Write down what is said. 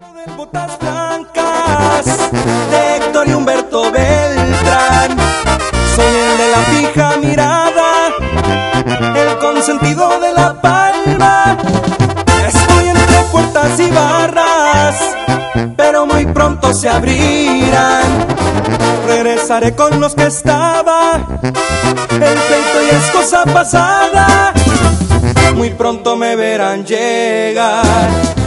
Del Botas Blancas, de Héctor y Humberto Beltrán. Soy el de la fija mirada, el consentido de La Palma. Estoy entre puertas y barras, pero muy pronto se abrirán. Regresaré con los que estaba, el pleito ya es cosa pasada. Muy pronto me verán llegar.